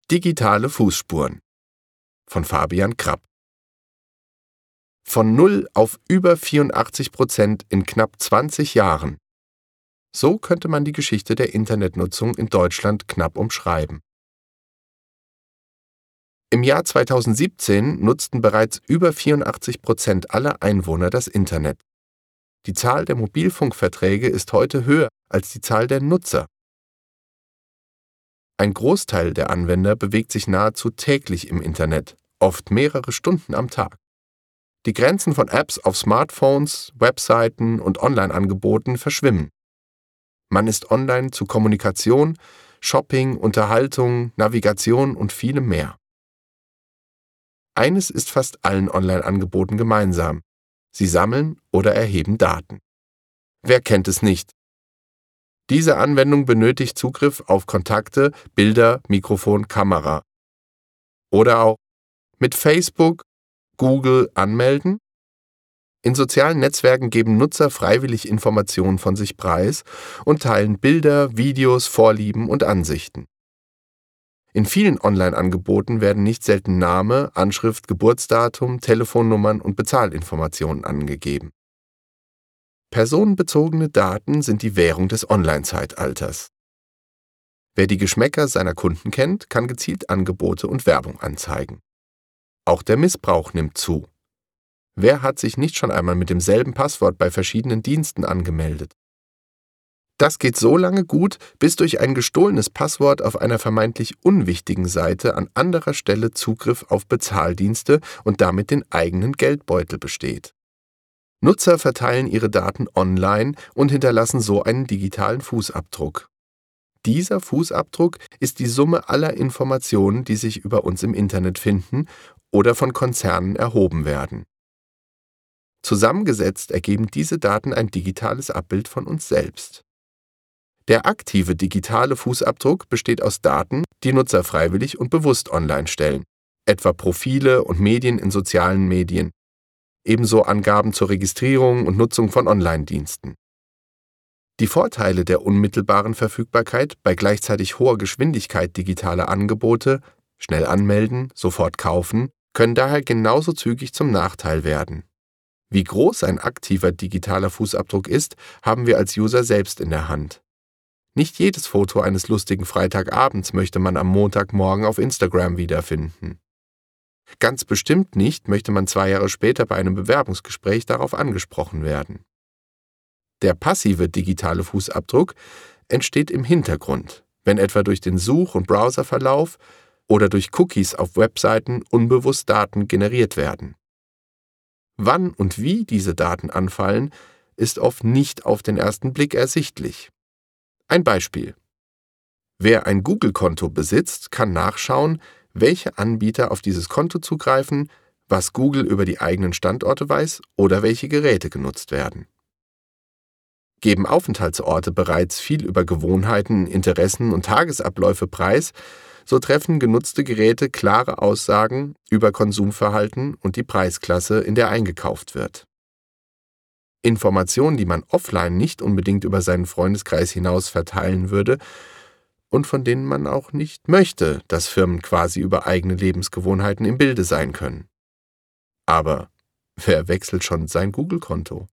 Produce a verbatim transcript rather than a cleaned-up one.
Digitale Fußspuren von Fabian Krapp. Von null auf über vierundachtzig Prozent in knapp zwanzig Jahren. So könnte man die Geschichte der Internetnutzung in Deutschland knapp umschreiben. Im Jahr zweitausendsiebzehn nutzten bereits über vierundachtzig Prozent aller Einwohner das Internet. Die Zahl der Mobilfunkverträge ist heute höher als die Zahl der Nutzer. Ein Großteil der Anwender bewegt sich nahezu täglich im Internet, oft mehrere Stunden am Tag. Die Grenzen von Apps auf Smartphones, Webseiten und Online-Angeboten verschwimmen. Man ist online zu Kommunikation, Shopping, Unterhaltung, Navigation und vielem mehr. Eines ist fast allen Online-Angeboten gemeinsam: Sie sammeln oder erheben Daten. Wer kennt es nicht? Diese Anwendung benötigt Zugriff auf Kontakte, Bilder, Mikrofon, Kamera. Oder auch mit Facebook, Google anmelden? In sozialen Netzwerken geben Nutzer freiwillig Informationen von sich preis und teilen Bilder, Videos, Vorlieben und Ansichten. In vielen Online-Angeboten werden nicht selten Name, Anschrift, Geburtsdatum, Telefonnummern und Bezahlinformationen angegeben. Personenbezogene Daten sind die Währung des Online-Zeitalters. Wer die Geschmäcker seiner Kunden kennt, kann gezielt Angebote und Werbung anzeigen. Auch der Missbrauch nimmt zu. Wer hat sich nicht schon einmal mit demselben Passwort bei verschiedenen Diensten angemeldet? Das geht so lange gut, bis durch ein gestohlenes Passwort auf einer vermeintlich unwichtigen Seite an anderer Stelle Zugriff auf Bezahldienste und damit den eigenen Geldbeutel besteht. Nutzer verteilen ihre Daten online und hinterlassen so einen digitalen Fußabdruck. Dieser Fußabdruck ist die Summe aller Informationen, die sich über uns im Internet finden oder von Konzernen erhoben werden. Zusammengesetzt ergeben diese Daten ein digitales Abbild von uns selbst. Der aktive digitale Fußabdruck besteht aus Daten, die Nutzer freiwillig und bewusst online stellen, etwa Profile und Medien in sozialen Medien, ebenso Angaben zur Registrierung und Nutzung von Online-Diensten. Die Vorteile der unmittelbaren Verfügbarkeit bei gleichzeitig hoher Geschwindigkeit digitaler Angebote, schnell anmelden, sofort kaufen, können daher genauso zügig zum Nachteil werden. Wie groß ein aktiver digitaler Fußabdruck ist, haben wir als User selbst in der Hand. Nicht jedes Foto eines lustigen Freitagabends möchte man am Montagmorgen auf Instagram wiederfinden. Ganz bestimmt nicht möchte man zwei Jahre später bei einem Bewerbungsgespräch darauf angesprochen werden. Der passive digitale Fußabdruck entsteht im Hintergrund, wenn etwa durch den Such- und Browserverlauf oder durch Cookies auf Webseiten unbewusst Daten generiert werden. Wann und wie diese Daten anfallen, ist oft nicht auf den ersten Blick ersichtlich. Ein Beispiel: Wer ein Google-Konto besitzt, kann nachschauen, welche Anbieter auf dieses Konto zugreifen, was Google über die eigenen Standorte weiß oder welche Geräte genutzt werden. Geben Aufenthaltsorte bereits viel über Gewohnheiten, Interessen und Tagesabläufe preis, so treffen genutzte Geräte klare Aussagen über Konsumverhalten und die Preisklasse, in der eingekauft wird. Informationen, die man offline nicht unbedingt über seinen Freundeskreis hinaus verteilen würde und von denen man auch nicht möchte, dass Firmen quasi über eigene Lebensgewohnheiten im Bilde sein können. Aber wer wechselt schon sein Google-Konto?